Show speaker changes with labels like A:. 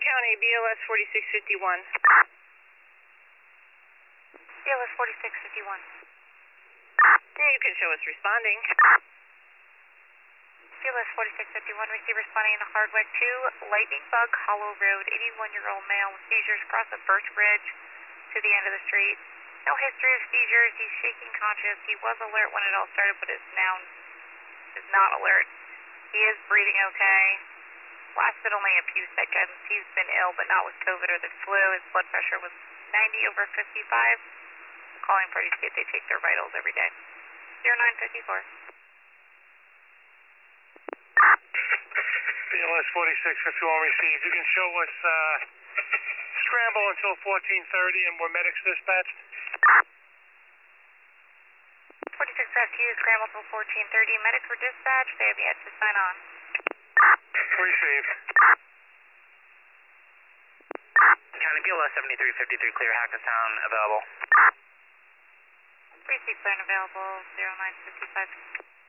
A: County, BLS 4651.
B: BLS 4651.
A: You can show us responding.
B: BLS 4651, receive responding to Hardwick 2, Lightning Bug Hollow Road, 81-year-old male with seizures across the Birch Ridge to the end of the street. No history of seizures. He's shaking conscious. He was alert when it all started, but is now not alert. He is breathing okay. Lasted only a few seconds. He's been ill, but not with COVID or the flu. His blood pressure was 90/55. Calling parties state they take their vitals every day. 0954.
C: BLS 4651 received. You can show us scramble until 1430 and we're medics dispatched.
B: 46 Rescue, scramble till 1430. Medics were dispatched. They have yet to sign on.
C: Received.
D: County BLS 7353, clear Hackettstown, available.
B: Receive clear and available, 0955.